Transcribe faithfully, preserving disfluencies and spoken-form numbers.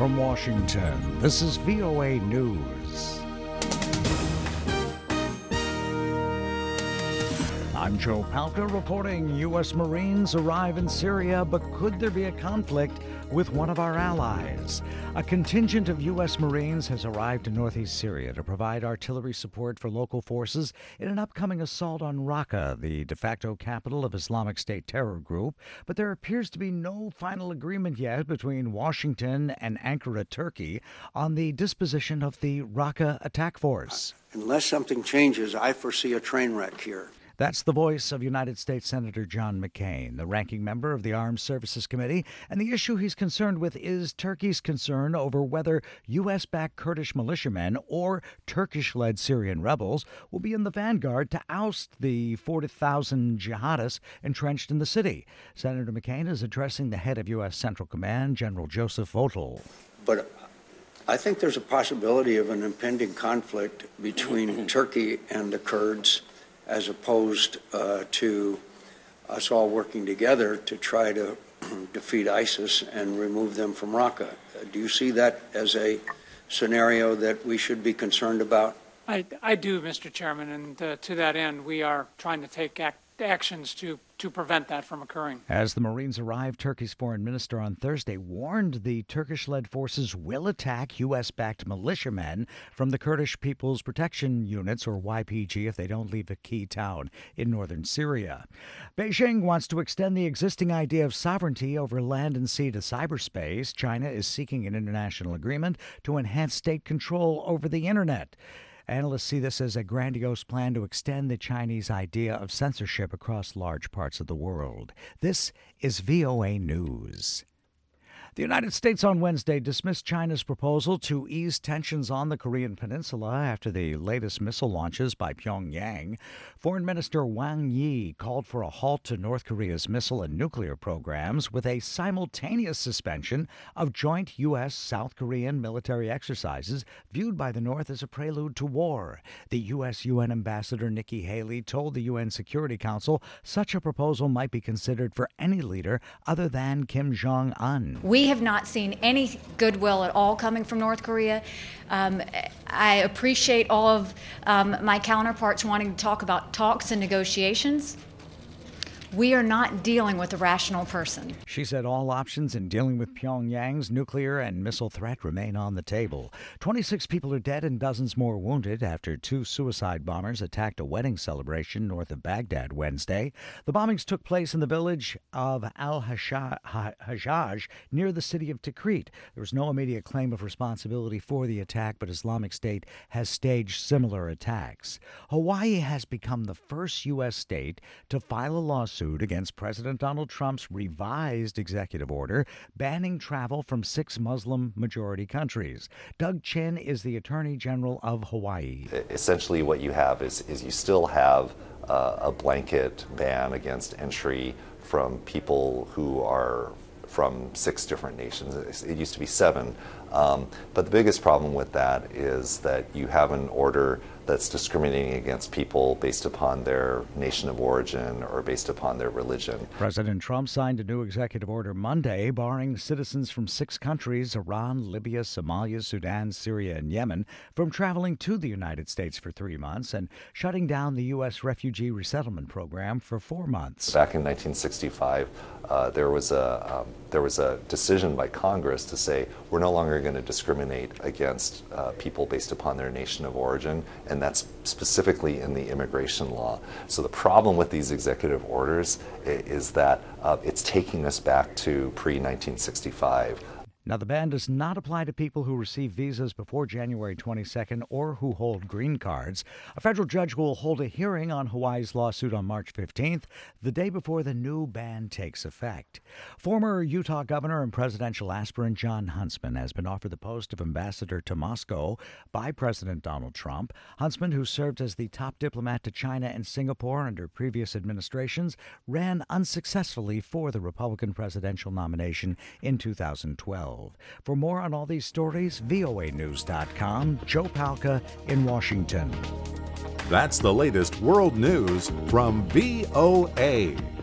from Washington, this is V O A News. I'm Joe Palca reporting U S Marines arrive in Syria, but could there be a conflict with one of our allies? A contingent of U S Marines has arrived in northeast Syria to provide artillery support for local forces in an upcoming assault on Raqqa, the de facto capital of Islamic State terror group. But there appears to be no final agreement yet between Washington and Ankara, Turkey, on the disposition of the Raqqa attack force. Unless something changes, I foresee a train wreck here. That's the voice of United States Senator John McCain, the ranking member of the Armed Services Committee, and the issue he's concerned with is Turkey's concern over whether U S-backed Kurdish militiamen or Turkish-led Syrian rebels will be in the vanguard to oust the forty thousand jihadists entrenched in the city. Senator McCain is addressing the head of U S Central Command, General Joseph Votel. But I think there's a possibility of an impending conflict between Turkey and the Kurds, as opposed uh, to us all working together to try to defeat ISIS and remove them from Raqqa. Uh, do you see that as a scenario that we should be concerned about? I, I do, Mister Chairman, and uh, to that end, we are trying to take act, actions to to prevent that from occurring. As the Marines arrived, Turkey's foreign minister on Thursday warned the Turkish-led forces will attack U S-backed militiamen from the Kurdish People's Protection Units, or Y P G, if they don't leave a key town in northern Syria. Beijing wants to extend the existing idea of sovereignty over land and sea to cyberspace. China is seeking an international agreement to enhance state control over the internet. Analysts see this as a grandiose plan to extend the Chinese idea of censorship across large parts of the world. This is V O A News. The United States on Wednesday dismissed China's proposal to ease tensions on the Korean Peninsula after the latest missile launches by Pyongyang. Foreign Minister Wang Yi called for a halt to North Korea's missile and nuclear programs with a simultaneous suspension of joint U S-South Korean military exercises viewed by the North as a prelude to war. The U S U N Ambassador Nikki Haley told the U N Security Council such a proposal might be considered for any leader other than Kim Jong-un. We We have not seen any goodwill at all coming from North Korea. Um, I appreciate all of um, my counterparts wanting to talk about talks and negotiations. We are not dealing with a rational person. She said all options in dealing with Pyongyang's nuclear and missile threat remain on the table. twenty-six people are dead and dozens more wounded after two suicide bombers attacked a wedding celebration north of Baghdad Wednesday. The bombings took place in the village of Al-Hajjaj near the city of Tikrit. There was no immediate claim of responsibility for the attack, but Islamic State has staged similar attacks. Hawaii has become the first U S state to file a lawsuit against President Donald Trump's revised executive order banning travel from six Muslim-majority countries. Doug Chin is the Attorney General of Hawaii. Essentially what you have is, is you still have uh, a blanket ban against entry from people who are from six different nations. It used to be seven. Um, but the biggest problem with that is that you have an order that's discriminating against people based upon their nation of origin or based upon their religion. President Trump signed a new executive order Monday barring citizens from six countries, Iran, Libya, Somalia, Sudan, Syria, and Yemen, from traveling to the United States for three months and shutting down the U S refugee resettlement program for four months. Back in nineteen sixty-five, uh, there was a um, there was a decision by Congress to say we're no longer going to discriminate against uh, people based upon their nation of origin, and that's specifically in the immigration law. So the problem with these executive orders is that uh, it's taking us back to pre nineteen sixty-five. Now, the ban does not apply to people who receive visas before January twenty-second or who hold green cards. A federal judge will hold a hearing on Hawaii's lawsuit on March fifteenth, the day before the new ban takes effect. Former Utah governor and presidential aspirant Jon Huntsman has been offered the post of ambassador to Moscow by President Donald Trump. Huntsman, who served as the top diplomat to China and Singapore under previous administrations, ran unsuccessfully for the Republican presidential nomination in two thousand twelve. For more on all these stories, V O A news dot com. Joe Palca in Washington. That's the latest world news from V O A.